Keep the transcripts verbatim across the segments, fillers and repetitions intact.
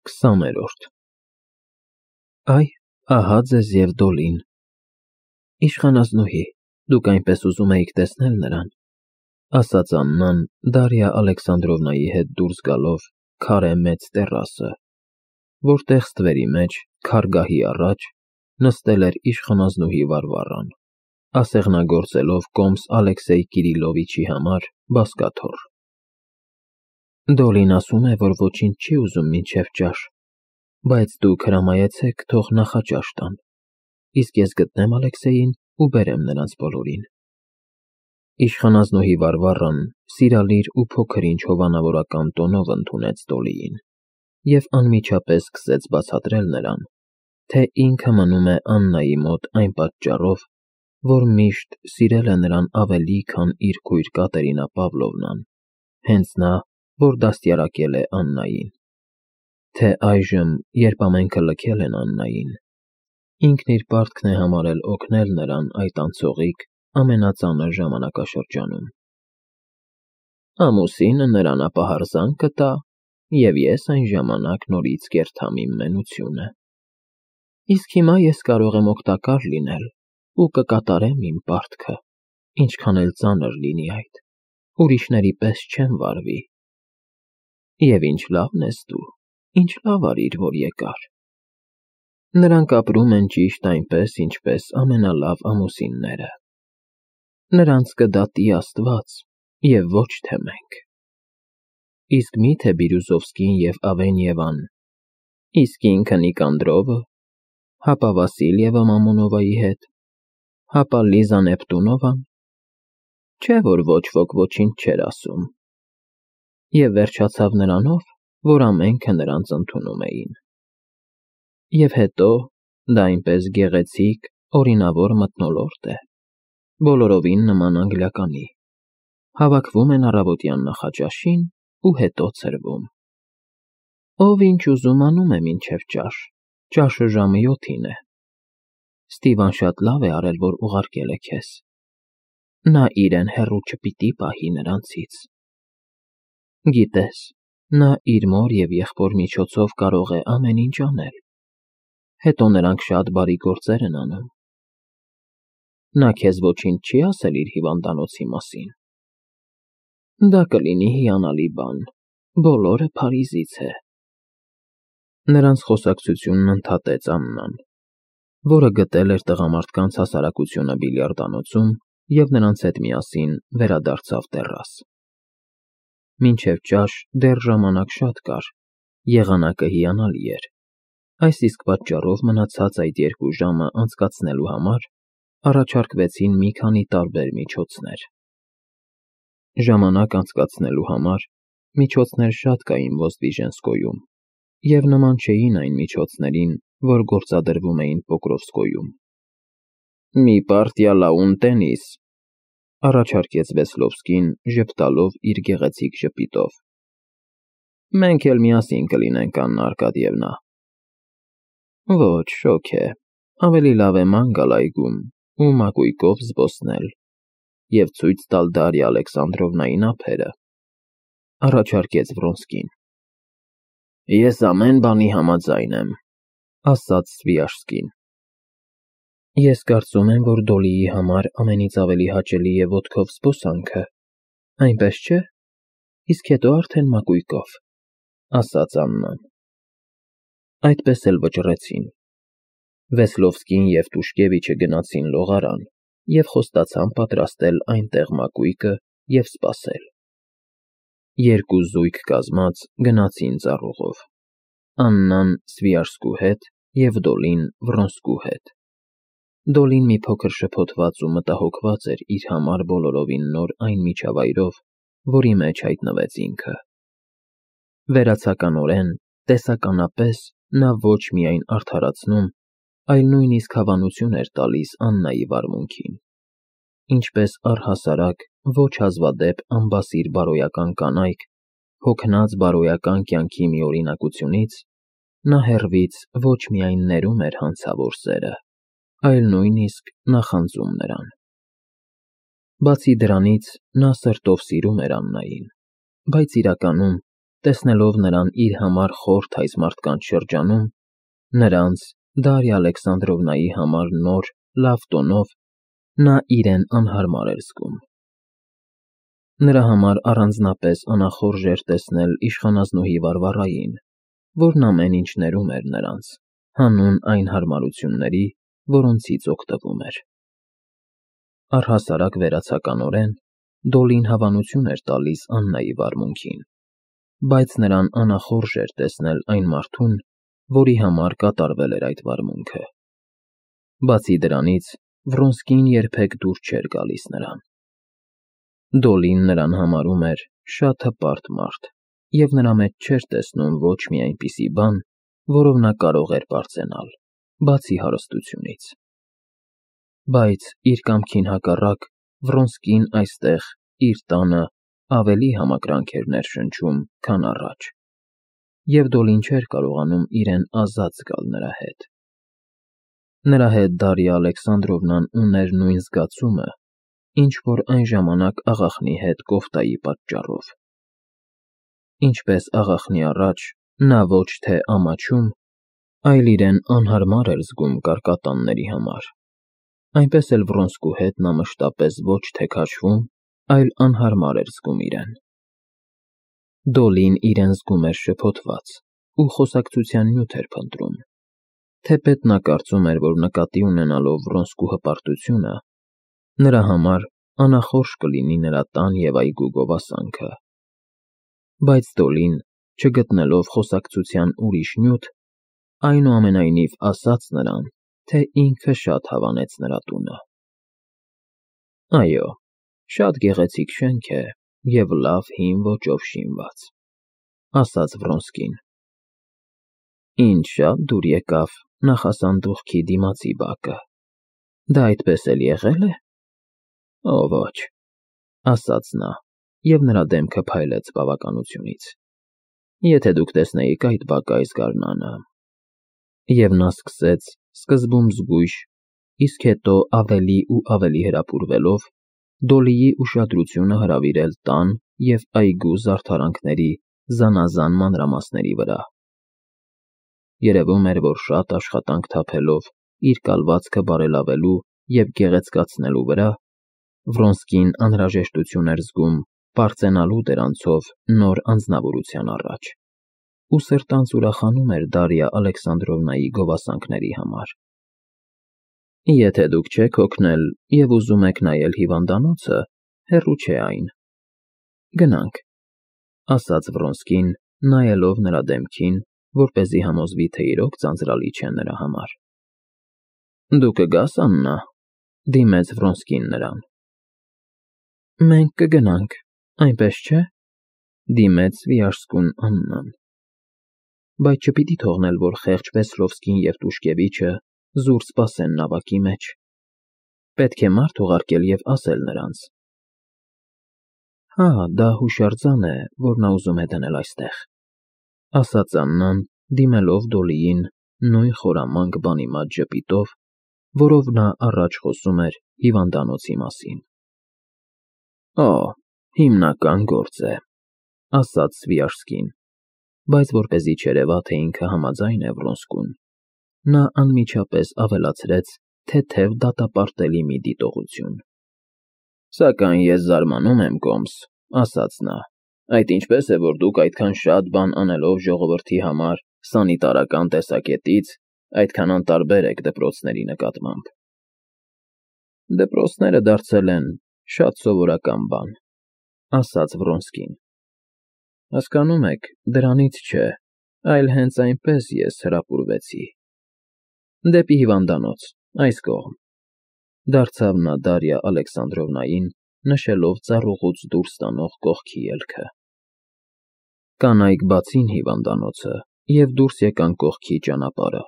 Քսաներորդ Այ, ահա ձեզ և Դոլին։ Իշխանազնուհի, դուք այնպես ուզում էիք տեսնել նրան, ասաց Աննան Դարիա Ալեքսանդրովնայի հետ դուրս գալով քարե մեծ տեռասը, որտեղ ստվերի մեջ, քարգահի առաջ, նստել էր իշխանազնուհի Վարվառան, ասեղնագործելով կոմս Ալեքսեյ Կիրիլովիչի համար բազկաթոռ։ Դոլին ասում է, որ ոչինչ չի ուզում մինչև ճաշ, բայց դուք հրամայեցեք, թող նախաճաշ տան, իսկ ես գտնեմ Ալեքսեյին ու բերեմ նրանց բոլորին։ Իշխանազնուհի Վարվառան սիրալիր ու փոքր-ինչ հովանավորական տոնով ընդունեց Դոլիին և անմիջապես սկսեց բացատրել նրան, թե ինքը մնում է Աննայի մոտ այն պատճառով, որ միշտ սիրել է նրան ավելի, քան իր քույր Կատերինա Պավլովնան, հենց նա, որ դաստիարակել է Աննային, թե այժմ, երբ ամենքը լքել են Աննային, ինքն իր պարտքն է համարել օգնել նրան այդ անցողիկ ամենածանր ժամանակաշրջանում։ Ամուսինը նրան ապահարզան կտա, և ես այն ժամանակ նորից կերթամ իմ մենությունը։ Իսկ հիմա ես կարող եմ օգտակար լինել ու կկատարեմ իմ պարտքը, ինչքան էլ ծանր լինի այդ, ուրիշների պես չեմ վարվի։ Եվ ինչ լավն ես դու, ինչ լավ արիր, որ եկար։ Նրանք ապրում են ճիշտ այնպես, ինչպես ամենալավ ամուսինները։ Նրանց կդատի Աստված, և ոչ թե մենք։ Իսկ մի՞թե Բիրուզովսկին և Ավենևան, իսկ ինքը Նիկանդրովը, հապա Վասիլյևը Մամոնովայի հետ, հապա Լիզա Նեպտունովան, չէ՞ որ ոչ ոք ոչինչ չէր ասում։ Եվ վերջացավ նրանով, որ ամենքը նրանց ընդունում էին։ Եվ հետո, դա այնպես գեղեցիկ, օրինավոր մթնոլորտ է, բոլորովին նման անգլիականի, հավաքվում են առավոտյան նախաճաշին ու հետո ցրվում։ Ով ինչ ուզում անում է մինչև ճաշ, ճաշը ժամը յոթին է։ Ստիվան շատ լավ է արել, որ ուղարկել է քեզ։ Նա իրեն հեռու չպիտի պահի նրանցից։ Գիտես, նա իր մոր և եղբոր միջոցով կարող է ամեն ինչ անել, հետո նրանք շատ բարի գործեր են անում։ Նա քեզ ոչինչ չի ասել իր հիվանդանոցի մասին։ Դա կլինի հիանալի բան, բոլորը Փարիզից է։ Նրանց խոսակցությունն ընդհատեց Աննան, որը գտել էր տղամարդկանց հասարակությունը բիլիարդանոցում և նրանց հետ միասին վերադարձավ տեռաս։ Մինչև ճաշ դեռ ժամանակ շատ կար, եղանակը հիանալի էր, այս իսկ պատճառով մնացած այդ երկու ժամը անցկացնելու համար առաջարկվեցին մի քանի տարբեր միջոցներ։ Ժամանակ անցկացնելու համար միջոցներ շատ կային Ոզդիժենսկոյում, և նման չէին այն միջոցներին, որ գործադրվում էին Պոկրովսկոյում։ Մի պարտիա լաուն տենիս, առաջարկեց Վեսլովսկին, ժպտալով իր գեղեցիկ ժպիտով։ Մենք էլ միասին կլինենք, Աննա Արկադիևնա։ Ոչ, շոգ է, ավելի լավ է ման գալ այգում ու մակույկով զբոսնել և ցույց տալ Դարիա Ալեքսանդրովնային ափերը, առաջարկեց Վրոնսկին։ Ես ամեն բանի համաձայն եմ, ասաց Սվիաշսկին։ Ես կարծում եմ, որ Դոլիի համար ամենից ավելի հաճելի է ոտքով զբոսանքը, այնպես չէ՞, իսկ հետո արդեն մակույկով, ասաց Աննան։ Այդպես էլ վճռեցին։ Վեսլովսկին և Տուշկևիչը գնացին լողարան և խոստացան պատրաստել այնտեղ մակույկը և սպասել։ Երկու զույգ կազմած գնացին ծառուղով, Աննան Սվիաշսկու հետ և Դոլին Վրոնսկու հետ։ Դոլին մի փոքր շփոթված ու մտահոգված էր իր համար բոլորովին նոր այն միջավայրով, որի մեջ հայտնվեց ինքը։ Վերացականորեն, տեսականապես նա ոչ միայն արդարացնում, այլ նույնիսկ հավանություն էր տալիս Աննայի վարմունքին, ինչպես առհասարակ ոչ հազվադեպ անբասիր բարոյական կանայք, հոգնած բարոյական կյանքի մի օրինակությունից, նա հեռվից ոչ միայն ներում էր հանցավոր սերը, այլ նույնիսկ նախանձում նրան։ Բացի դրանից, նա սրտով սիրում էր Աննային, բայց իրականում տեսնելով նրան իր համար խորթ այս մարդկանց շրջանում, նրանց, Դարիա Ալեքսանդրովնայի համար նոր, լավ տոնով, նա իրեն անհարմար էր զգում։ Նրա համար առանձնապես անախորժ էր տեսնել իշխանազնուհի Վարվարային, որն ամեն ինչ ներում էր նրանց, հանուն այն հարմարությունների, որոնցից օգտվում էր։ Առհասարակ վերացականորեն Դոլին հավանություն էր տալիս Աննայի վարմունքին, բայց նրան անախորժ էր տեսնել այն մարդուն, որի համար կատարվել էր այդ վարմունքը։ Բացի դրանից, Վրոնսկին երբեք դուր չէր գալիս նրան։ Դոլին նրան համարում էր շատ հպարտ մարդ և նրա մեջ չէր տեսնում ոչ մի այնպիսի բան, որով նա կարող էր պարծենալ, բացի հարստությունից։ Բայց իր կամքին հակառակ Վրոնսկին այստեղ, իր տանը, ավելի համակրանք էր ներշնչում, քան առաջ, և Դոլին չէր կարողանում իրեն ազատ զգալ նրա հետ։ Նրա հետ Դարիա Ալեքսանդրովնան ուներ նույն զգացումը, ինչ որ այն ժամանակ աղախնի հետ կոֆտայի պատճառով։ Ինչպես աղախնի առաջ, նա ոչ թե ամաչում, այլ իրեն անհարմար էր զգում կարկատանների համար, այնպես էլ Վրոնսկու հետ նա մշտապես ոչ թե քաշվում, այլ անհարմար էր զգում իրեն։ Դոլին իրեն զգում էր շփոթված ու խոսակցության նյութ էր փնտրում, թեպետ նա կարծում էր, որ նկատի ունենալով Վրոնսկու հպարտությունը, նրա համար անախորժ կլինի նրա տան և այգու գովասանքը։ Բայց Դոլին, չգտնելով խոսակցության ուրիշ նյութ, այնուամենայնիվ ասաց նրան, թե ինքը շատ հավանեց նրա տունը։ Այո, շատ գեղեցիկ շենք է և լավ հին ոճով շինված, ասաց Վրոնսկին։ Ինչ շատ դուր եկավ նախասանդուղքի դիմացի բակը, դա այդպես էլ եղե՞լ է։ Օ, ոչ, ասաց նա, և նրա դեմքը փայլեց բավականությունից։ Եթե դուք տեսնեիք այդ բակը այս գարնանը։ Եվ նա սկսեց, սկզբում զգույշ, իսկ հետո ավելի ու ավելի հրապուրվելով, Դոլիի ուշադրությունը հրավիրել տան և այգու զարդարանքների զանազան մանրամասների վրա։ Երևում էր, որ շատ աշխատանք թափելով իր կալվածքը բարելավելու և գեղեցկացնելու վրա, Վրոնսկին անհրաժեշտություն էր զգում պարծենալու դրանցով նոր անձնավորության առաջ, ու սրտանց ուրախանում էր Դարիա Ալեքսանդրովնայի գովասանքների համար։ Եթե դուք չեք հոգնել և ուզում եք նայել հիվանդանոցը, հեռու չէ այն։ Գնանք, ասաց Վրոնսկին, նայելով նրա դեմքին, որպեսզի համոզվի, թե իրոք ձանձրալի չէ նրա համար։ Դու կգաս, Աննա, դիմեց Վրոնսկին նրան։ Մենք կգնանք, այնպես չէ, դիմեց վիարսկուն Աննան։ Բայց չպիտի թողնել, որ խեղճ Վեսլովսկին և Տուշկևիչը զուր սպասեն նավակի մեջ։ Պետք է մարդ ուղարկել և ասել նրանց։ Հա, դա հուշարձան է, որ նա ուզում է դնել այստեղ, ասաց Աննան, դիմելով Դոլիին նույն խորամանկ բանիմաց ժպիտով, որով նա առաջ խոսում էր հիվանդանոցի մասին։ Օ, հիմնական գործ է, ասաց Սվիաշսկին, բայց որպեսզի չերևա, թե ինքը համաձայն է Վրոնսկուն, նա անմիջապես ավելացրեց թեթև դատապարտելի մի դիտողություն։ Սակայն ես զարմանում եմ, Կոմս, ասաց նա, այդ ինչպես է, որ դուք այդքան շատ բան անելով ժողովրդի համար սանիտարական տեսակետից այդքան անտարբեր եք դպրոցների նկատմամբ։ Դպրոցները դարձել են շատ սովորական բան, ասաց Վրոնսկին։ Հասկանում եք, դրանից չէ, այլ հենց այնպես ես հրապուրվեցի։ Դեպի հիվանդանոց, այս կողմ, դարձավ նա Դարիա Ալեքսանդրովնային, նշելով ծառուղուց դուրս տանող կողքի ելքը։ Կանայք բացին հիվանդանոցը և դուրս եկան կողքի ճանապարհը։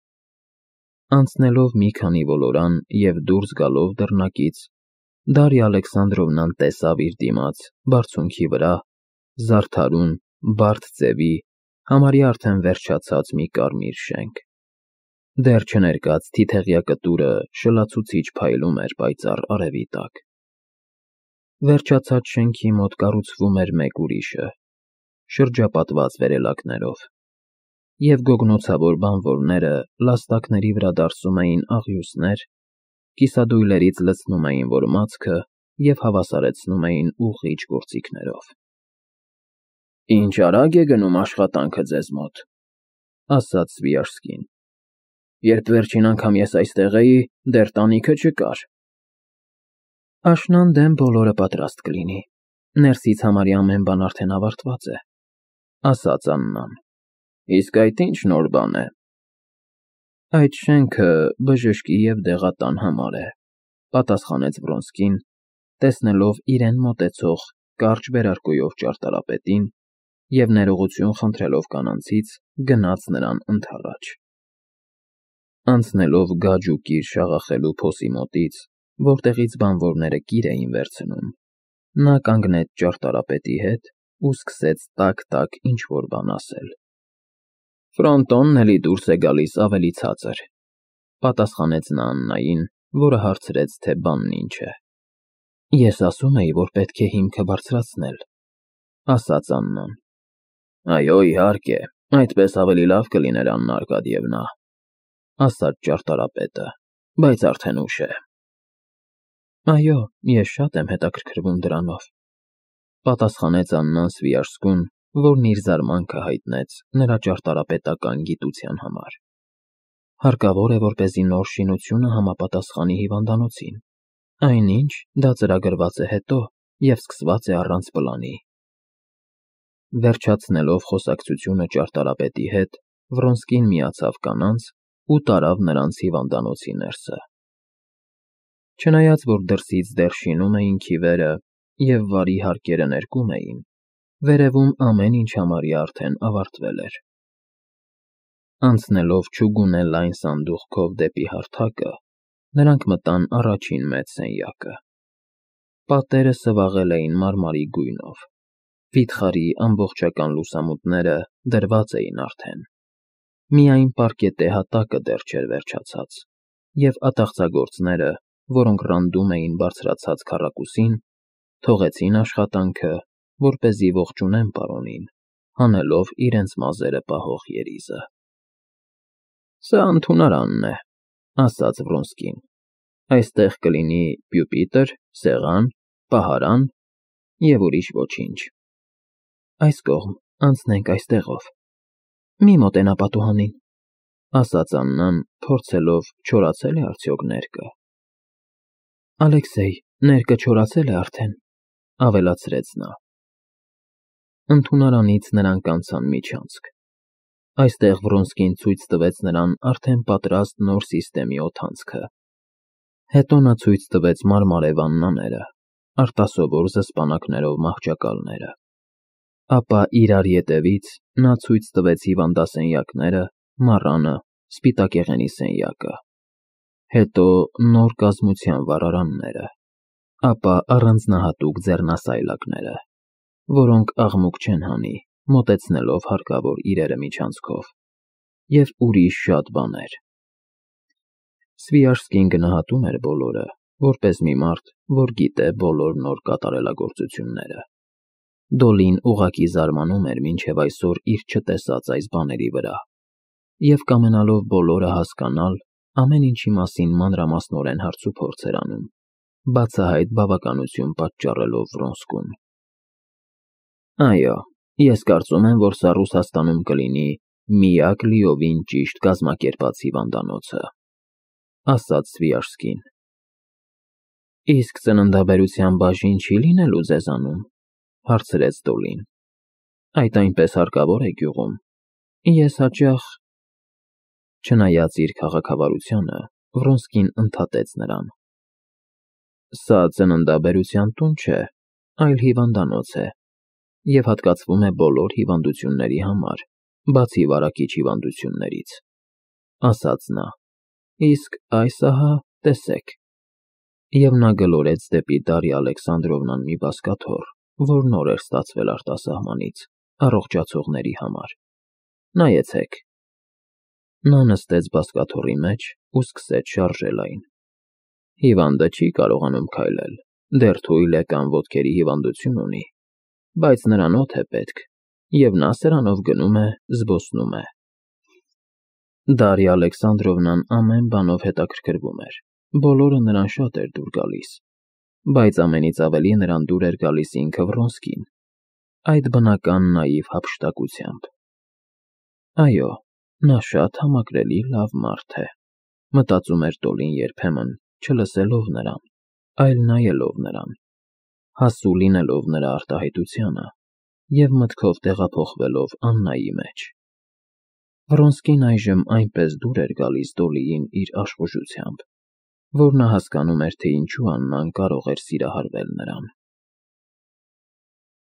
Անցնելով մի քանի ոլորան և դուրս գալով դռնակից, Դարիա Ալեքսանդրովնան տեսավ իր դիմաց, բարձունքի վրա, զարդարուն, բարդ ձևի, համարյա արդեն վերջացած մի կարմիր շենք։ Դեռ չներկած թիթեղյա կտուրը շլացուցիչ փայլում էր պայծառ արևի տակ։ Վերջացած շենքի մոտ կառուցվում էր մեկ ուրիշը, շրջապատված վերելակներով, և գոգնոցավոր բանվորները լաստակների վրա դարսում էին աղյուսներ, կիսադույլերից լցնում էին որմացքը և հավասարեցնում էին ուղղիչ գործիքներով։ «Ինչ արագ է գնում աշխատանքը ձեզ մոտ», ասաց Սվիաշսկին։ «Երբ վերջին անգամ ես այստեղ էի, դեռ տանիքը չկար»։ «Աշնան դեմ բոլորը պատրաստ կլինի, ներսից համարյա ամեն բան արդեն ավարտված է», ասաց Աննան։ «Իսկ այդ ի՞նչ նոր բան է»։ «Այդ շենքը բժշկի և դեղատան համար է», պատասխանեց Վրոնսկին, տեսնելով իրեն մոտեցող կարճ վերարկուով ճարտարապետին և ներողություն խնդրելով կանանցից, գնաց նրան ընդառաջ։ Անցնելով գաջ ու կիր շաղախելու փոսի մոտից, որտեղից բանվորները կիր էին վերցնում, նա կանգնեց ճարտարապետի հետ ու սկսեց տաք-տաք ինչ-որ բան ասել։ «Ֆրոնտոնն էլի դուրս է գալիս ավելի ցածր», պատասխանեց նա Աննային, որը հարցրեց, թե բանն ինչ է։ «Ես ասում էի, որ պետք է հիմքը բարձրացնել», ասաց Աննան։ «Այո, իհարկե, այդպես ավելի լավ կլիներ, Աննա Արկադիևնա», ասաց ճարտարապետը, բայց արդեն ուշ է։ «Այո, ես շատ եմ հետաքրքրվում դրանով», պատասխանեց Աննան Սվիաշսկուն, որն իր զարմանքը հայտնեց նրա ճարտարապետական գիտության համար։ «Հարկավոր է, որպեսզի նոր շինությունը համապատասխանի հիվանդանոցին, այնինչ դա ծրագրված է հետո և սկսված է առանց պլանի»։ Վերջացնելով խոսակցությունը ճարտարապետի հետ, Վրոնսկին միացավ կանանց ու տարավ նրանց հիվանդանոցի ներսը։ Չնայած որ դրսից դեռ շինում էին քիվերը և վարի հարկերը ներկում էին, վերևում ամեն ինչ համարյա արդեն ավարտվել էր։ Անցնելով չուգունե լայն սանդուղքով դեպի հարթակը, նրանք մտան առաջին մեծ սենյակը։ Պատերը սվաղել էին մարմարի գույնով, վիթխարի ամբողջական լուսամուտները դրված էին արդեն։ Միայն պարկետե հատակը դեռ չէր վերջացած, և ատաղձագործները, որոնք ռանդում էին բարձրացած քառակուսին, թողեցին աշխատանքը, որպեսզի ողջունեն պարոնին, հանելով իրենց մազերը պահող երիզը։ «Սա ընդունարանն է», ասաց Վրոնսկին։ «Այստեղ կլինի պյուպիտր, սեղան, պահարան և ուրիշ ոչինչ»։ «Այս կողմ, անցնենք այստեղով։ Մի մոտենա պատուհանին», ասաց Աննան, փորձելով չորացե՞լ է արդյոք ներկը։ «Ալեքսեյ, ներկը չորացել է արդեն», ավելացրեց նա։ Ընդունարանից նրանք անցան միջանցք։ Այստեղ Վրոնսկին ցույց տվեց նրան արդեն պատրաստ նոր սիստեմի օդանցքը։ Հետո նա ցույց տվեց մարմարե վաննաները, արտասովոր զսպանակներով մահճակալները։ Ապա իրար ետևից նա ցույց տվեց հիվանդասենյակները, մառանը, սպիտակեղենի սենյակը, հետո նոր կազմության վառարանները, ապա առանձնահատուկ ձեռնասայլակները, որոնք աղմուկ չեն հանի, մոտեցնելով հարկավոր իրերը միջանցքով, և ուրիշ շատ բաներ։ Սվիաշսկին գնահատում էր բոլորը, որպես մի մարդ, որ գիտե բոլոր նոր կատարելագործությունները։ Դոլին ուղղակի զարմանում էր մինչև այսօր իր չտեսած այս բաների վրա, և կամենալով բոլորը հասկանալ, ամեն ինչի մասին մանրամասնորեն հարցուփորձ էր անում, բացահայտ բավականություն պատճառելով Վրոնսկուն։ «Այո, ես կարծում եմ, որ սա Ռուսաստանում կլինի միակ լիովին ճիշտ կազմակերպած հիվանդանոցը», ասաց Սվիաշսկին։ «Իսկ ծննդաբերության բաժին չի լինելու ձեզանում», հարցրեց Դոլին։ «Այդ այնպես հարկավոր է գյուղում։ Ես հաճախ…» Չնայած իր քաղաքավարությանը, Վրոնսկին ընդհատեց նրան։ «Սա ծննդաբերության տուն չէ, այլ հիվանդանոց է, և հատկացվում է բոլոր հիվանդությունների համար, բացի վարակիչ հիվանդություններից», ասաց նա։ «Իսկ այս ահա, տեսեք»։ Եվ նա գլորեց դեպի Դարիա Ալեքսանդրովնան մի բազկաթոռ, որ նոր էր ստացվել արտասահմանից, առողջացողների համար։ «Նայեցեք»։ Նա նստեց բազկաթոռի մեջ ու սկսեց շարժել այն։ «Հիվանդը չի կարողանում քայլել, դեռ թույլ է կամ ոտքերի հիվանդություն ունի, բայց նրան օդ է պետք, և նա սրանով գնում է, զբոսնում է։ Դարիա Ալեքսանդրովնան ամեն բանով հետաքրքրվում էր, բոլորը նրան շատ էր դուր գալիս, բայց ամենից ավելի նրան դուր էր գալիս ինքը Վրոնսկին, այդ բնական նաիվ հափշտակությամբ։ Այո, նա շատ համակրելի լավ մարդ է, մտածում էր Տոլին երբեմն, չլսելով նրան, այլ նայելով նրան, հասու լինելով նրա արտահայտությանը և մտքով տեղափոխվելով Աննայի մեջ։ Վրոնսկին այժմ այնպես դուր էր գալիս Դոլիին իր աշխուժությամբ, որ նա հասկանում էր, թե ինչու Աննան կարող էր սիրահարվել նրան։